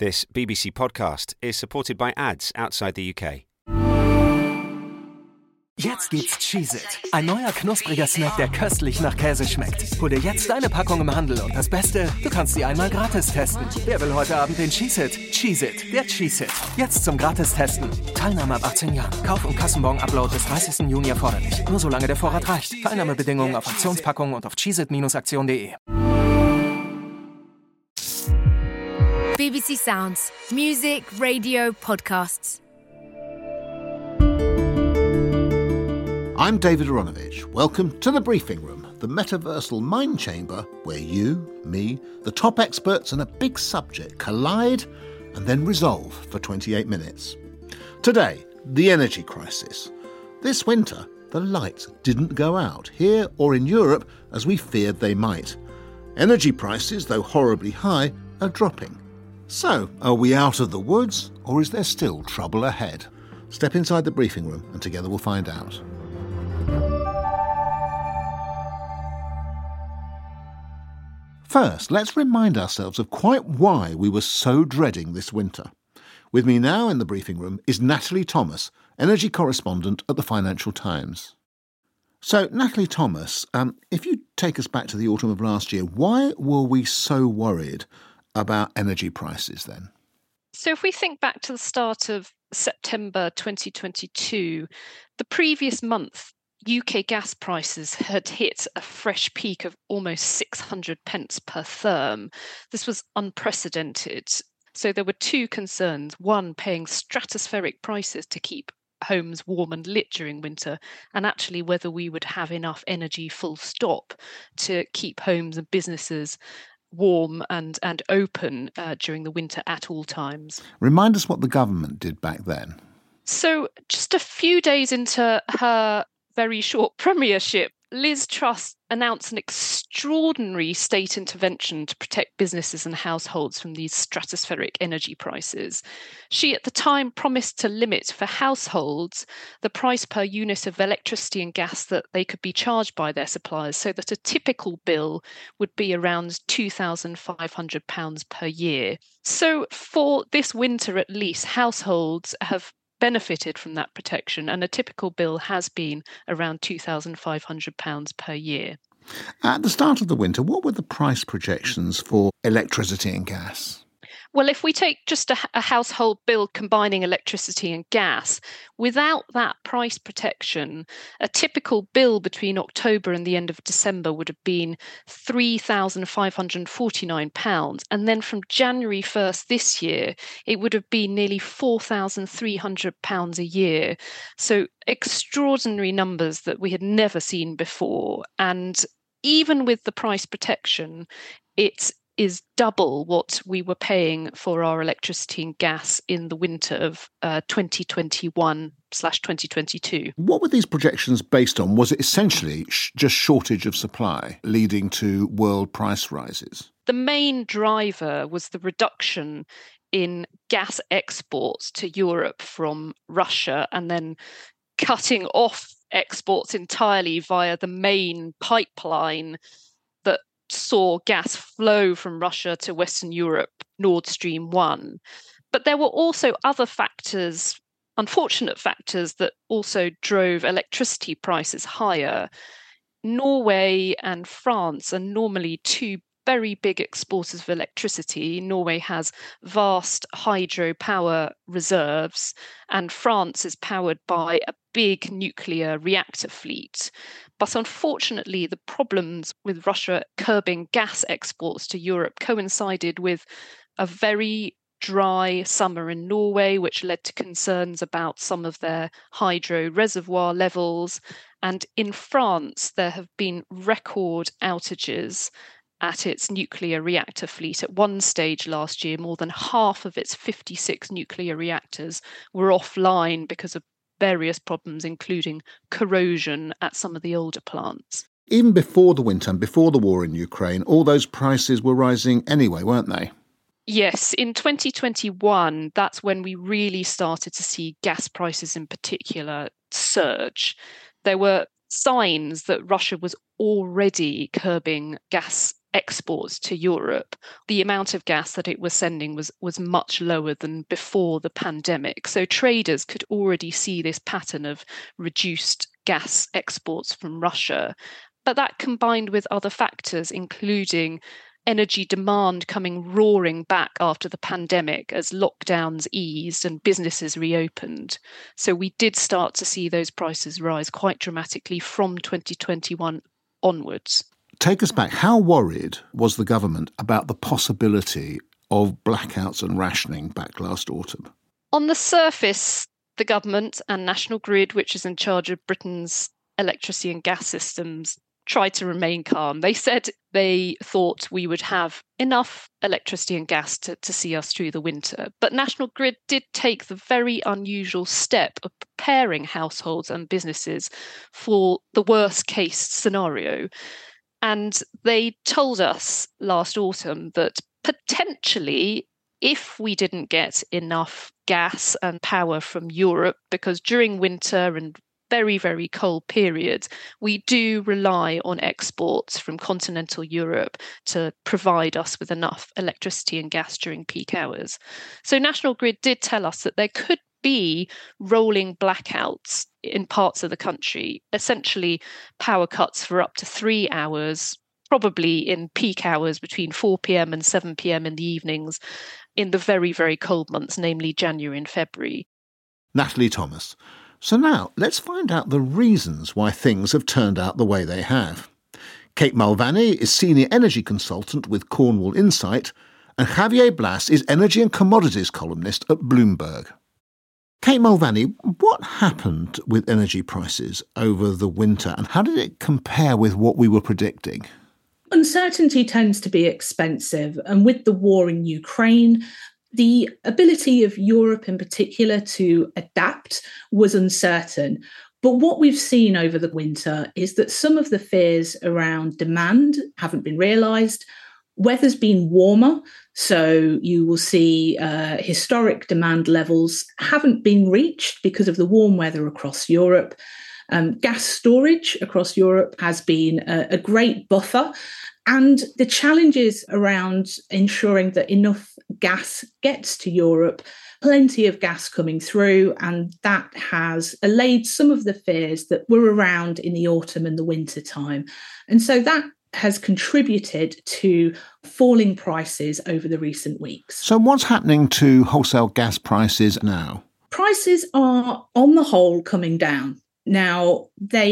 This BBC podcast is supported by ads outside the UK. Jetzt gibt's Cheez-It, ein neuer knuspriger Snack, der köstlich nach Käse schmeckt. Hol dir jetzt deine Packung im Handel und das Beste, du kannst sie einmal gratis testen. Wer will heute Abend den Cheez-It? Cheez-It, der Cheez-It. Jetzt zum Gratis-Testen. Teilnahme ab 18 Jahren. Kauf- und Kassenbon-Upload bis 30. Juni erforderlich. Nur solange der Vorrat reicht. Teilnahmebedingungen auf Aktionspackungen und auf cheezit-aktion.de. BBC Sounds. Music, radio, podcasts. I'm David Aronovich. Welcome to The Briefing Room, the metaversal mind chamber where you, me, the top experts and a big subject collide and then resolve for 28 minutes. Today, the energy crisis. This winter, the lights didn't go out, here or in Europe, as we feared they might. Energy prices, though horribly high, are dropping. So, are we out of the woods, or is there still trouble ahead? Step inside the briefing room and together we'll find out. First, let's remind ourselves of quite why we were so dreading this winter. With me now in the briefing room is Natalie Thomas, energy correspondent at the Financial Times. So, Natalie Thomas, if you take us back to the autumn of last year, why were we so worried about energy prices then? So if we think back to the start of September 2022, the previous month, UK gas prices had hit a fresh peak of almost 600 pence per therm. This was unprecedented. So there were two concerns. One, paying stratospheric prices to keep homes warm and lit during winter, and actually whether we would have enough energy full stop to keep homes and businesses warm and open during the winter at all times. Remind us what the government did back then. So just a few days into her very short premiership, Liz Truss announced an extraordinary state intervention to protect businesses and households from these stratospheric energy prices. She at the time promised to limit for households the price per unit of electricity and gas that they could be charged by their suppliers, so that a typical bill would be around £2,500 per year. So for this winter at least, households have benefited from that protection, and a typical bill has been around £2,500 per year. At the start of the winter, what were the price projections for electricity and gas? Well, if we take just a household bill combining electricity and gas, without that price protection, a typical bill between October and the end of December would have been £3,549. And then from January 1st this year, it would have been nearly £4,300 a year. So extraordinary numbers that we had never seen before. And even with the price protection, it is double what we were paying for our electricity and gas in the winter of 2021/2022. What were these projections based on? Was it essentially just shortage of supply leading to world price rises? The main driver was the reduction in gas exports to Europe from Russia, and then cutting off exports entirely via the main pipeline that saw gas flow from Russia to Western Europe, Nord Stream 1. But there were also other factors, unfortunate factors, that also drove electricity prices higher. Norway and France are normally two very big exporters of electricity. Norway has vast hydropower reserves, and France is powered by a big nuclear reactor fleet. But unfortunately, the problems with Russia curbing gas exports to Europe coincided with a very dry summer in Norway, which led to concerns about some of their hydro reservoir levels. And in France, there have been record outages at its nuclear reactor fleet. At one stage last year, more than half of its 56 nuclear reactors were offline because of various problems, including corrosion at some of the older plants. Even before the winter and before the war in Ukraine, all those prices were rising anyway, weren't they? Yes, in 2021, that's when we really started to see gas prices in particular surge. There were signs that Russia was already curbing gas exports to Europe, the amount of gas that it was sending was much lower than before the pandemic. So traders could already see this pattern of reduced gas exports from Russia. But that combined with other factors, including energy demand coming roaring back after the pandemic as lockdowns eased and businesses reopened. So we did start to see those prices rise quite dramatically from 2021 onwards. Take us back. How worried was the government about the possibility of blackouts and rationing back last autumn? On the surface, the government and National Grid, which is in charge of Britain's electricity and gas systems, tried to remain calm. They said they thought we would have enough electricity and gas to see us through the winter. But National Grid did take the very unusual step of preparing households and businesses for the worst case scenario. And they told us last autumn that potentially, if we didn't get enough gas and power from Europe, because during winter and very, very cold periods, we do rely on exports from continental Europe to provide us with enough electricity and gas during peak hours. So National Grid did tell us that there could be rolling blackouts in parts of the country, essentially power cuts for up to 3 hours, probably in peak hours between 4 p.m. and 7 p.m. in the evenings in the very, very cold months, namely January and February. Natalie Thomas. So now, let's find out the reasons why things have turned out the way they have. Kate Mulvaney is Senior Energy Consultant with Cornwall Insight, and Javier Blas is Energy and Commodities columnist at Bloomberg. Kate Mulvaney, what happened with energy prices over the winter, and how did it compare with what we were predicting? Uncertainty tends to be expensive, and with the war in Ukraine, the ability of Europe in particular to adapt was uncertain. But what we've seen over the winter is that some of the fears around demand haven't been realised. Weather's been warmer, so you will see historic demand levels haven't been reached because of the warm weather across Europe. Gas storage across Europe has been a great buffer. And the challenges around ensuring that enough gas gets to Europe, plenty of gas coming through, and that has allayed some of the fears that were around in the autumn and the winter time. And so that has contributed to falling prices over the recent weeks. So what's happening to wholesale gas prices now? Prices are, on the whole, coming down. Now,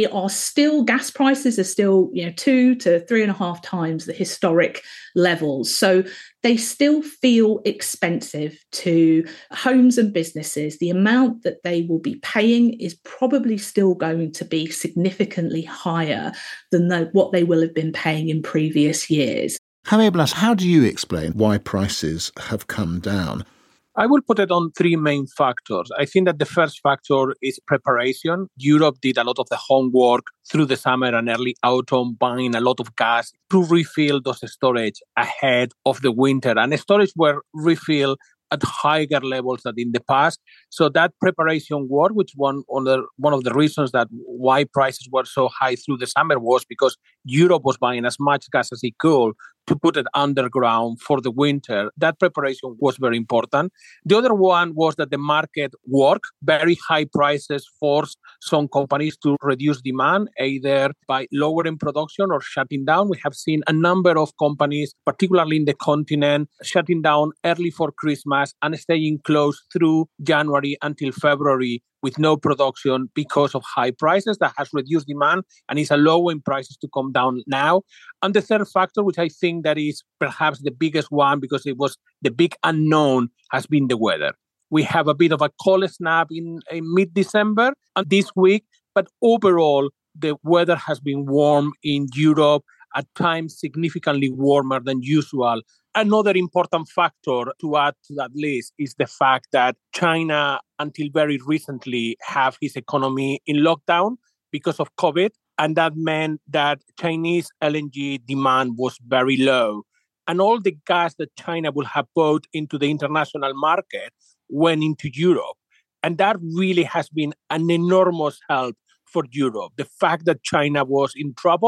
gas prices are still 2 to 3.5 times the historic levels. So they still feel expensive to homes and businesses. The amount that they will be paying is probably still going to be significantly higher than what they will have been paying in previous years. Javier Blas, how do you explain why prices have come down? I will put it on 3 main factors. I think that the first factor is preparation. Europe did a lot of the homework through the summer and early autumn, buying a lot of gas to refill those storage ahead of the winter. And storage were refilled at higher levels than in the past. So that preparation work, which one of the reasons that why prices were so high through the summer was because Europe was buying as much gas as it could to put it underground for the winter. That preparation was very important. The other one was that the market worked. Very high prices forced some companies to reduce demand, either by lowering production or shutting down. We have seen a number of companies, particularly in the continent, shutting down early for Christmas and staying closed through January until February with no production because of high prices. That has reduced demand and is allowing prices to come down now. And the third factor, which I think that is perhaps the biggest one because it was the big unknown, has been the weather. We have a bit of a cold snap in mid-December and this week, but overall, the weather has been warm in Europe, at times significantly warmer than usual. Another important factor to add to that list is the fact that China, until very recently, have its economy in lockdown because of COVID. And that meant that Chinese LNG demand was very low. And all the gas that China would have bought into the international market went into Europe. And that really has been an enormous help for Europe. The fact that China was in trouble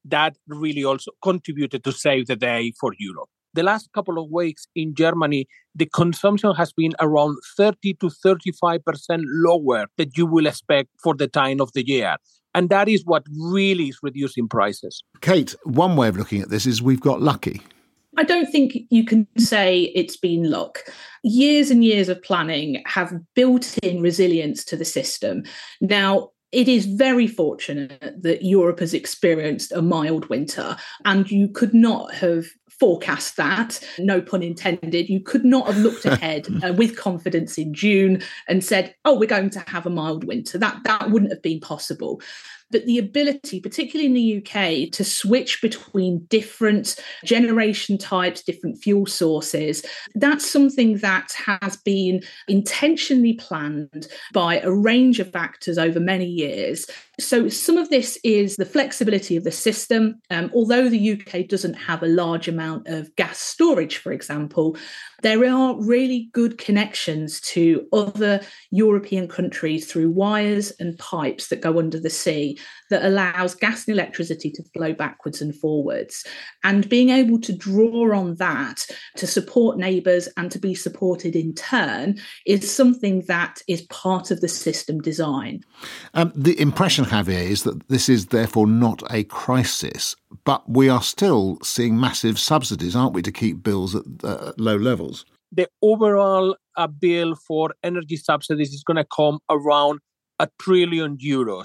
that really also contributed to save the day for Europe. The last couple of weeks in Germany, the consumption has been around 30 to 35% lower than you will expect for the time of the year. And that is what really is reducing prices. Kate, one way of looking at this is we've got lucky. I don't think you can say it's been luck. Years and years of planning have built in resilience to the system. Now, it is very fortunate that Europe has experienced a mild winter, and you could not have forecast that, no pun intended. You could not have looked ahead with confidence in June and said, oh, we're going to have a mild winter. That wouldn't have been possible. But the ability, particularly in the UK, to switch between different generation types, different fuel sources, that's something that has been intentionally planned by a range of actors over many years. So some of this is the flexibility of the system. Although the UK doesn't have a large amount of gas storage, for example, there are really good connections to other European countries through wires and pipes that go under the sea that allows gas and electricity to flow backwards and forwards. And being able to draw on that to support neighbours and to be supported in turn is something that is part of the system design. The impression, Javier, is that this is therefore not a crisis, but we are still seeing massive subsidies, aren't we, to keep bills at low levels? The overall bill for energy subsidies is going to come around €1 trillion.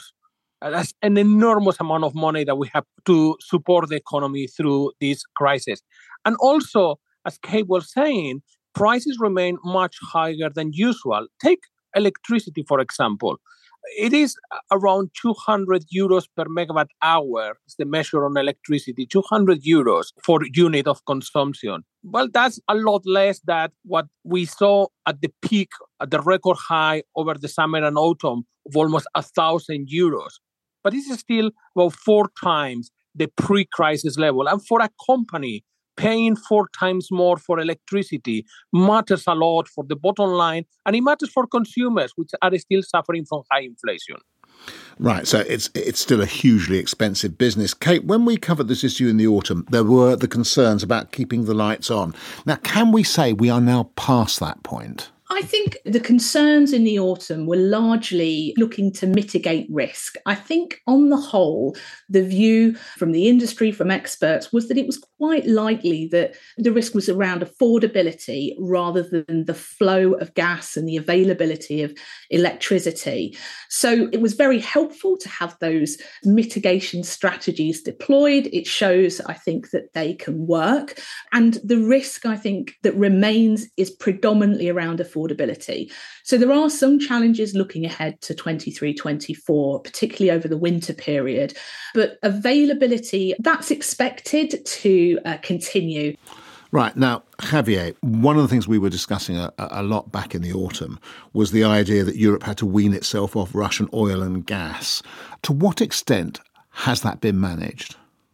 That's an enormous amount of money that we have to support the economy through this crisis. And also, as Kate was saying, prices remain much higher than usual. Take electricity, for example. It is around €200 per megawatt hour, is the measure on electricity, €200 for unit of consumption. Well, that's a lot less than what we saw at the peak, at the record high over the summer and autumn of almost €1,000. But this is still about 4 times the pre-crisis level. And for a company, paying 4 times more for electricity matters a lot for the bottom line, and it matters for consumers, which are still suffering from high inflation. Right, so it's still a hugely expensive business. Kate, when we covered this issue in the autumn, there were the concerns about keeping the lights on. Now, can we say we are now past that point? I think the concerns in the autumn were largely looking to mitigate risk. I think on the whole, the view from the industry, from experts, was that it was quite likely that the risk was around affordability rather than the flow of gas and the availability of electricity. So it was very helpful to have those mitigation strategies deployed. It shows, I think, that they can work. And the risk, I think, that remains is predominantly around affordability. So there are some challenges looking ahead to 23-24, particularly over the winter period. But availability, that's expected to continue. Right. Now, Javier, one of the things we were discussing a lot back in the autumn was the idea that Europe had to wean itself off Russian oil and gas. To what extent has that been managed?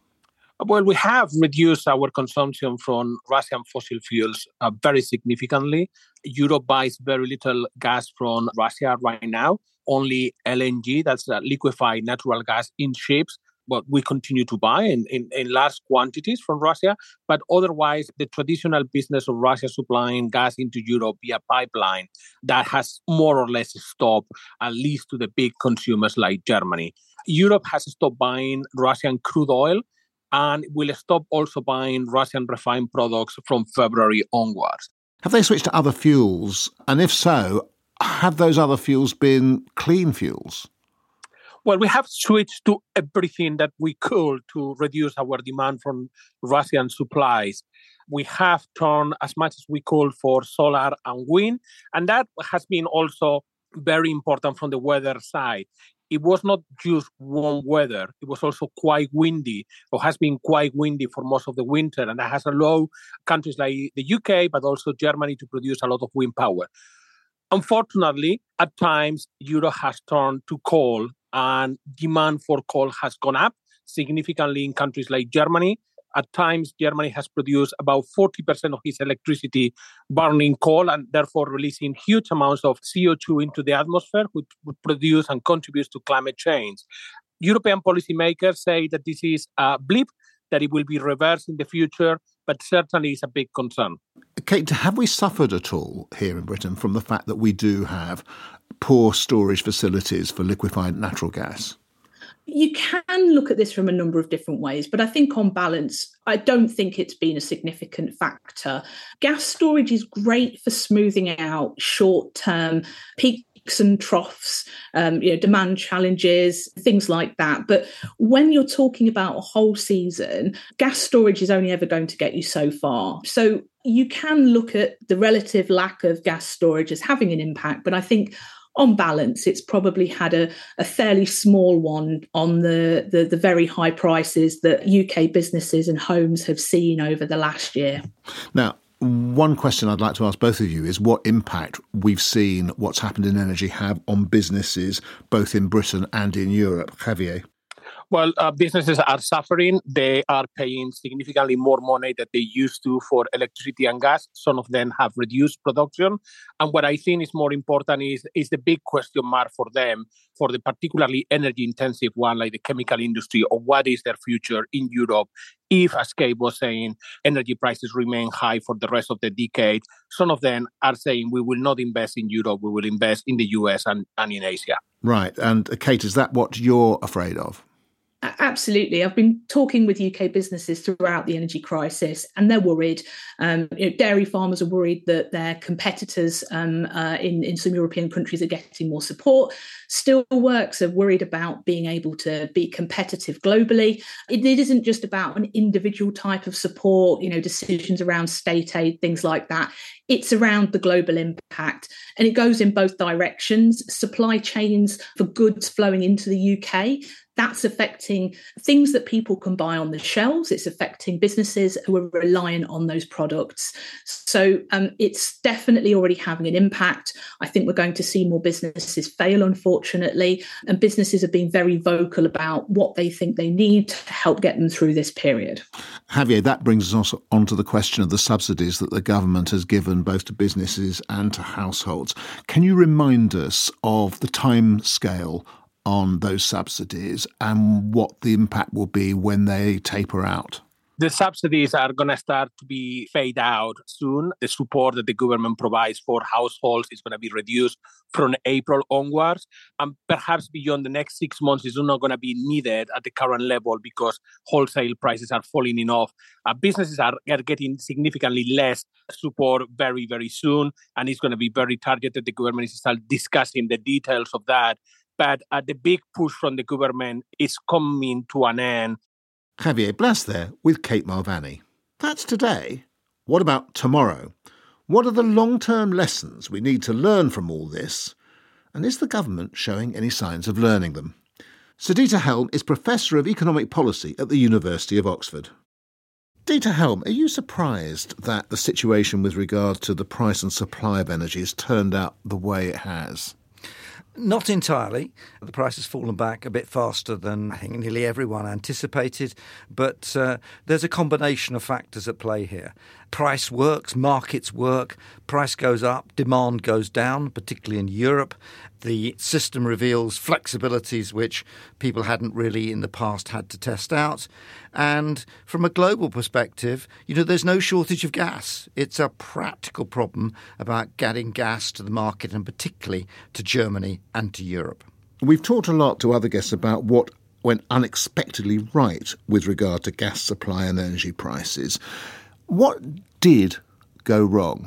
Well, we have reduced our consumption from Russian fossil fuels very significantly. Europe buys very little gas from Russia right now, only LNG, that's liquefied natural gas in ships. But we continue to buy in large quantities from Russia. But otherwise, the traditional business of Russia supplying gas into Europe via pipeline, that has more or less stopped, at least to the big consumers like Germany. Europe has stopped buying Russian crude oil and will stop also buying Russian refined products from February onwards. Have they switched to other fuels? And if so, have those other fuels been clean fuels? Well, we have switched to everything that we could to reduce our demand from Russian supplies. We have turned as much as we could for solar and wind, and that has been also very important from the weather side. It was not just warm weather, it was also quite windy, or has been quite windy for most of the winter, and that has allowed countries like the UK, but also Germany, to produce a lot of wind power. Unfortunately, at times, Europe has turned to coal, and demand for coal has gone up significantly in countries like Germany. At times, Germany has produced about 40% of its electricity burning coal and therefore releasing huge amounts of CO2 into the atmosphere, which would produce and contributes to climate change. European policymakers say that this is a blip, that it will be reversed in the future, but certainly it's a big concern. Kate, have we suffered at all here in Britain from the fact that we do have poor storage facilities for liquefied natural gas? You can look at this from a number of different ways, but I think on balance, I don't think it's been a significant factor. Gas storage is great for smoothing out short-term peaks and troughs, demand challenges, things like that. But when you're talking about a whole season, gas storage is only ever going to get you so far. So you can look at the relative lack of gas storage as having an impact, but I think on balance, it's probably had a fairly small one on the very high prices that UK businesses and homes have seen over the last year. Now, one question I'd like to ask both of you is what impact we've seen what's happened in energy have on businesses both in Britain and in Europe. Javier? Well, businesses are suffering. They are paying significantly more money than they used to for electricity and gas. Some of them have reduced production. And what I think is more important is the big question mark for them, for the particularly energy-intensive one like the chemical industry, or what is their future in Europe if, as Kate was saying, energy prices remain high for the rest of the decade. Some of them are saying we will not invest in Europe, we will invest in the US and in Asia. Right. And Kate, is that what you're afraid of? Absolutely. I've been talking with UK businesses throughout the energy crisis, and they're worried. Dairy farmers are worried that their competitors in some European countries are getting more support. Steelworks are worried about being able to be competitive globally. It isn't just about an individual type of support, decisions around state aid, things like that. It's around the global impact, and it goes in both directions. Supply chains for goods flowing into the UK, that's affecting things that people can buy on the shelves. It's affecting businesses who are reliant on those products. So it's definitely already having an impact. I think we're going to see more businesses fail, unfortunately, and businesses are being very vocal about what they think they need to help get them through this period. Javier, that brings us on to the question of the subsidies that the government has given both to businesses and to households. Can you remind us of the time scale on those subsidies and what the impact will be when they taper out? The subsidies are going to start to be fade out soon. The support that the government provides for households is going to be reduced from April onwards. And perhaps beyond the next 6 months, it's not going to be needed at the current level because wholesale prices are falling enough. Businesses are getting significantly less support very, very soon. And it's going to be very targeted. The government is still discussing the details of that. But the big push from the government is coming to an end. Javier Blas there with Kate Malvani. That's today. What about tomorrow? What are the long-term lessons we need to learn from all this? And is the government showing any signs of learning them? Dieter Helm is Professor of Economic Policy at the University of Oxford. Dieter Helm, are you surprised that the situation with regard to the price and supply of energy has turned out the way it has? Not entirely. The price has fallen back a bit faster than I think nearly everyone anticipated, but there's a combination of factors at play here. Price works, markets work, price goes up, demand goes down, particularly in Europe. The system reveals flexibilities which people hadn't really in the past had to test out. And from a global perspective, there's no shortage of gas. It's a practical problem about getting gas to the market and particularly to Germany and to Europe. We've talked a lot to other guests about what went unexpectedly right with regard to gas supply and energy prices. What did go wrong?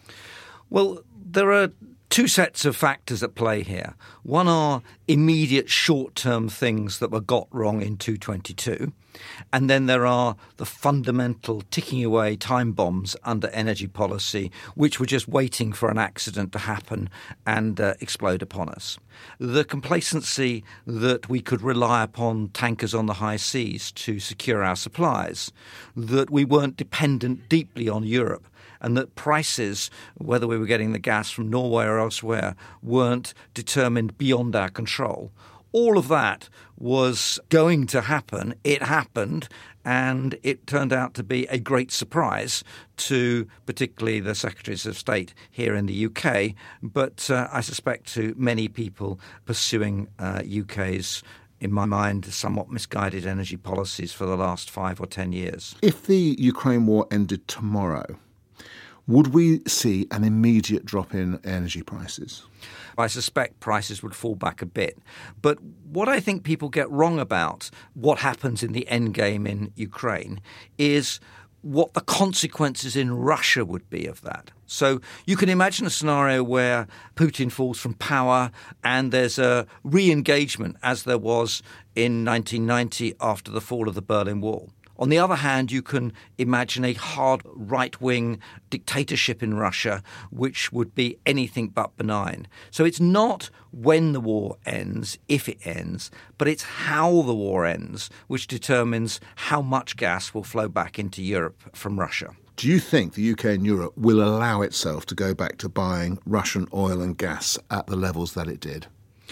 Well, there are two sets of factors at play here. One are immediate short-term things that were got wrong in 2022. And then there are the fundamental ticking away time bombs under energy policy, which were just waiting for an accident to happen and explode upon us. The complacency that we could rely upon tankers on the high seas to secure our supplies, that we weren't dependent deeply on Europe, and that prices, whether we were getting the gas from Norway or elsewhere, weren't determined beyond our control. All of that was going to happen. It happened, and it turned out to be a great surprise to particularly the Secretaries of State here in the UK, but I suspect to many people pursuing UK's in my mind, somewhat misguided energy policies for the last 5 or 10 years. If the Ukraine war ended tomorrow, would we see an immediate drop in energy prices? I suspect prices would fall back a bit. But what I think people get wrong about what happens in the end game in Ukraine is what the consequences in Russia would be of that. So you can imagine a scenario where Putin falls from power and there's a re-engagement as there was in 1990 after the fall of the Berlin Wall. On the other hand, you can imagine a hard right-wing dictatorship in Russia, which would be anything but benign. So it's not when the war ends, if it ends, but it's how the war ends, which determines how much gas will flow back into Europe from Russia. Do you think the UK and Europe will allow itself to go back to buying Russian oil and gas at the levels that it did?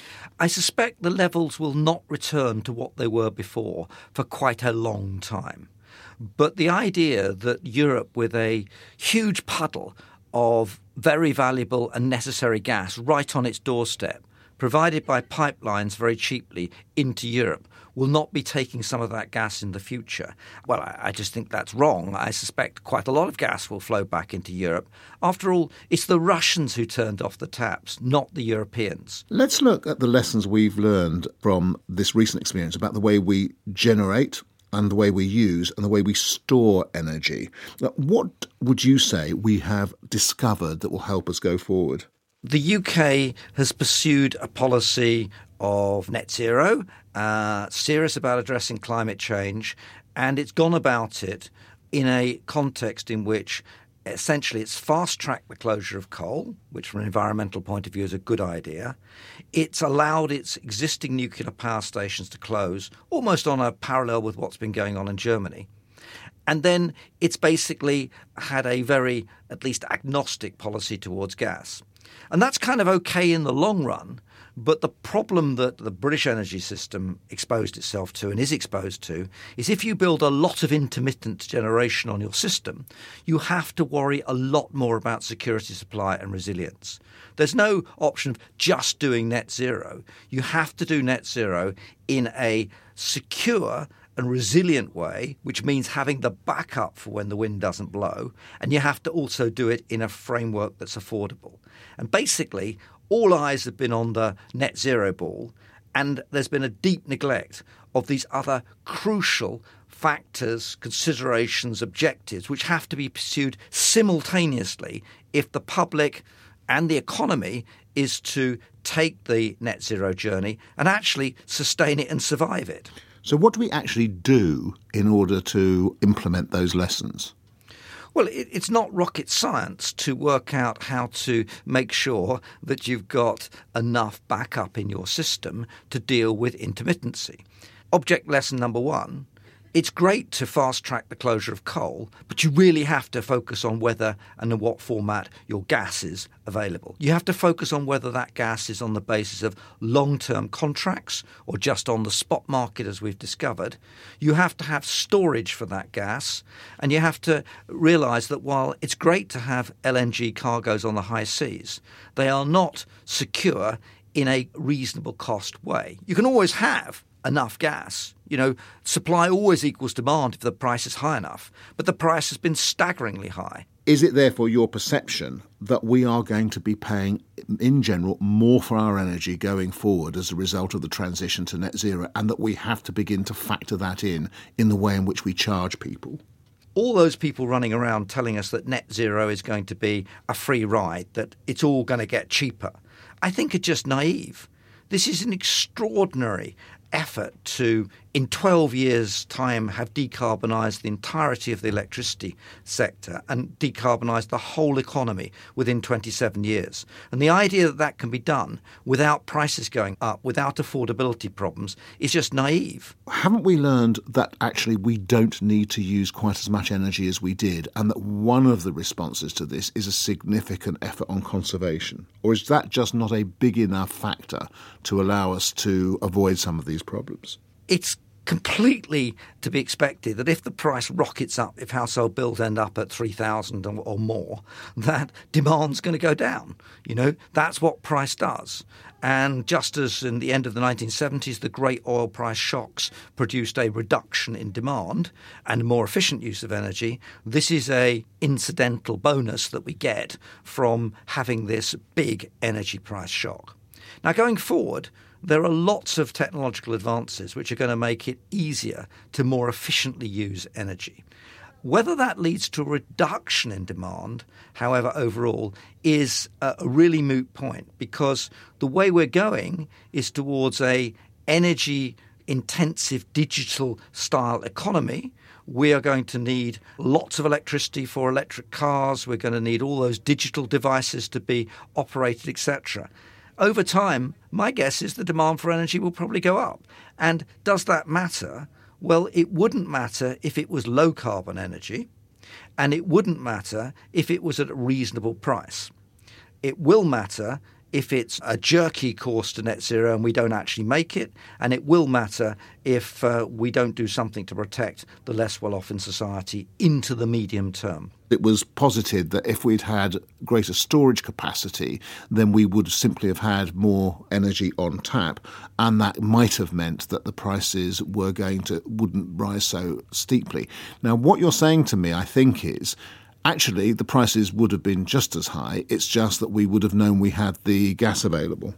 I suspect the levels will not return to what they were before for quite a long time. But the idea that Europe, with a huge puddle of very valuable and necessary gas right on its doorstep, provided by pipelines very cheaply into Europe, will not be taking some of that gas in the future. Well, I just think that's wrong. I suspect quite a lot of gas will flow back into Europe. After all, it's the Russians who turned off the taps, not the Europeans. Let's look at the lessons we've learned from this recent experience about the way we generate and the way we use and the way we store energy. What would you say we have discovered that will help us go forward? The UK has pursued a policy of net zero, serious about addressing climate change, and it's gone about it in a context in which essentially it's fast-tracked the closure of coal, which from an environmental point of view is a good idea. It's allowed its existing nuclear power stations to close, almost on a parallel with what's been going on in Germany. And then it's basically had a very, at least agnostic policy towards gas. And that's kind of okay in the long run, but the problem that the British energy system exposed itself to and is exposed to is if you build a lot of intermittent generation on your system, you have to worry a lot more about security supply and resilience. There's no option of just doing net zero. You have to do net zero in a secure and resilient way, which means having the backup for when the wind doesn't blow, and you have to also do it in a framework that's affordable. And basically, all eyes have been on the net zero ball, and there's been a deep neglect of these other crucial factors, considerations, objectives, which have to be pursued simultaneously if the public and the economy is to take the net zero journey and actually sustain it and survive it. So what do we actually do in order to implement those lessons? Well, it's not rocket science to work out how to make sure that you've got enough backup in your system to deal with intermittency. Object lesson number one, it's great to fast-track the closure of coal, but you really have to focus on whether and in what format your gas is available. You have to focus on whether that gas is on the basis of long-term contracts or just on the spot market, as we've discovered. You have to have storage for that gas, and you have to realise that while it's great to have LNG cargoes on the high seas, they are not secure in a reasonable cost way. You can always have enough gas. You know, supply always equals demand if the price is high enough, but the price has been staggeringly high. Is it therefore your perception that we are going to be paying, in general, more for our energy going forward as a result of the transition to net zero, and that we have to begin to factor that in the way in which we charge people? All those people running around telling us that net zero is going to be a free ride, that it's all going to get cheaper, I think are just naive. This is an extraordinary effort to, in 12 years' time, have decarbonised the entirety of the electricity sector and decarbonised the whole economy within 27 years. And the idea that that can be done without prices going up, without affordability problems, is just naive. Haven't we learned that actually we don't need to use quite as much energy as we did, and that one of the responses to this is a significant effort on conservation? Or is that just not a big enough factor to allow us to avoid some of these problems? It's completely to be expected that if the price rockets up, if household bills end up at 3,000 or more, that demand's going to go down. That's what price does. And just as in the end of the 1970s, the great oil price shocks produced a reduction in demand and a more efficient use of energy, this is a incidental bonus that we get from having this big energy price shock. Now, going forward, there are lots of technological advances which are going to make it easier to more efficiently use energy. Whether that leads to a reduction in demand, however, overall, is a really moot point, because the way we're going is towards a energy-intensive digital-style economy. We are going to need lots of electricity for electric cars. We're going to need all those digital devices to be operated, etc. Over time, my guess is the demand for energy will probably go up. And does that matter? Well, it wouldn't matter if it was low-carbon energy, and it wouldn't matter if it was at a reasonable price. It will matter if it's a jerky course to net zero and we don't actually make it, and it will matter if we don't do something to protect the less well-off in society into the medium term. It was posited that if we'd had greater storage capacity, then we would simply have had more energy on tap, and that might have meant that the prices wouldn't rise so steeply. Now, what you're saying to me, I think, is actually the prices would have been just as high. It's just that we would have known we had the gas available.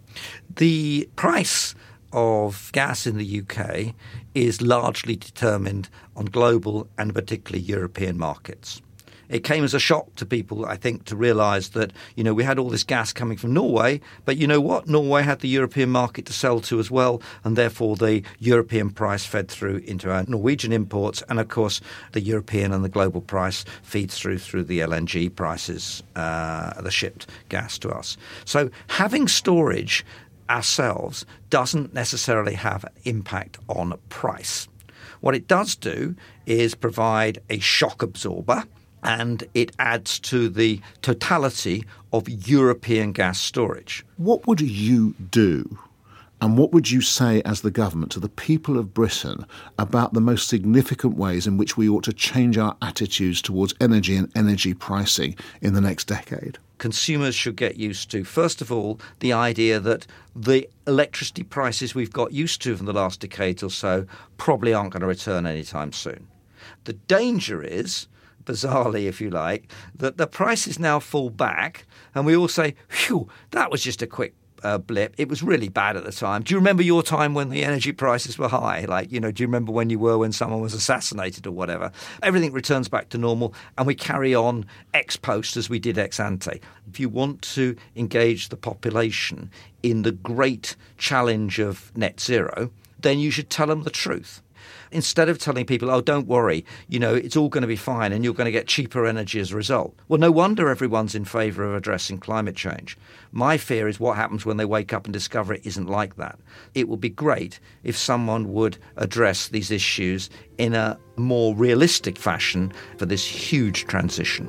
The price of gas in the UK is largely determined on global and particularly European markets. It came as a shock to people, I think, to realise that, we had all this gas coming from Norway, but you know what? Norway had the European market to sell to as well, and therefore the European price fed through into our Norwegian imports, and of course the European and the global price feeds through the LNG prices, the shipped gas to us. So having storage ourselves doesn't necessarily have an impact on price. What it does do is provide a shock absorber, and it adds to the totality of European gas storage. What would you do, and what would you say as the government to the people of Britain about the most significant ways in which we ought to change our attitudes towards energy and energy pricing in the next decade? Consumers should get used to, first of all, the idea that the electricity prices we've got used to for the last decade or so probably aren't going to return anytime soon. The danger is, bizarrely, if you like, that the prices now fall back and we all say, phew, that was just a quick blip. It was really bad at the time. Do you remember your time when the energy prices were high? Do you remember when you were when someone was assassinated or whatever? Everything returns back to normal and we carry on ex post as we did ex ante. If you want to engage the population in the great challenge of net zero, then you should tell them the truth. Instead of telling people, oh, don't worry, it's all going to be fine and you're going to get cheaper energy as a result. Well, no wonder everyone's in favour of addressing climate change. My fear is what happens when they wake up and discover it isn't like that. It would be great if someone would address these issues in a more realistic fashion for this huge transition.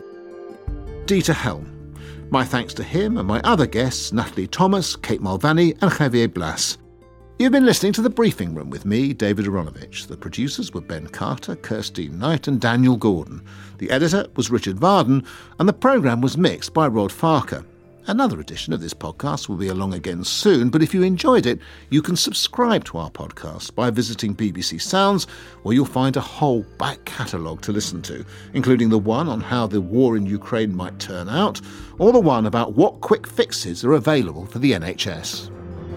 Dieter Helm. My thanks to him and my other guests, Natalie Thomas, Kate Mulvaney and Javier Blas. You've been listening to The Briefing Room with me, David Aronovich. The producers were Ben Carter, Kirsty Knight and Daniel Gordon. The editor was Richard Varden, and the programme was mixed by Rod Farker. Another edition of this podcast will be along again soon, but if you enjoyed it, you can subscribe to our podcast by visiting BBC Sounds, where you'll find a whole back catalogue to listen to, including the one on how the war in Ukraine might turn out, or the one about what quick fixes are available for the NHS.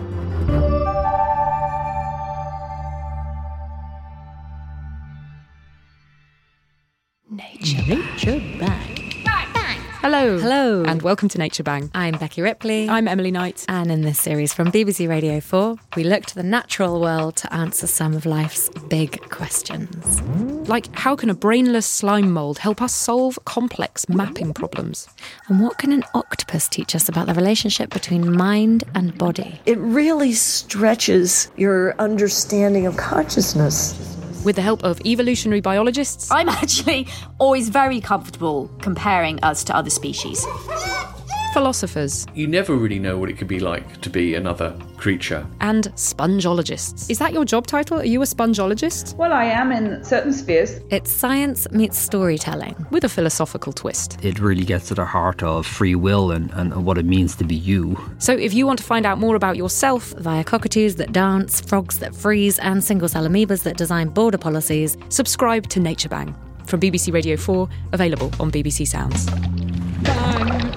Nature Bang. Hello. And welcome to Nature Bang. I'm Becky Ripley. I'm Emily Knight. And in this series from BBC Radio 4, we look to the natural world to answer some of life's big questions. Like, how can a brainless slime mould help us solve complex mapping problems? And what can an octopus teach us about the relationship between mind and body? It really stretches your understanding of consciousness. With the help of evolutionary biologists, I'm actually always very comfortable comparing us to other species. philosophers. You never really know what it could be like to be another creature. And spongeologists. Is that your job title? Are you a spongeologist? Well, I am in certain spheres. It's science meets storytelling. With a philosophical twist. It really gets to the heart of free will and what it means to be you. So if you want to find out more about yourself, via cockatoos that dance, frogs that freeze, and single-cell amoebas that design border policies, subscribe to Nature Bang from BBC Radio 4, available on BBC Sounds. Bang.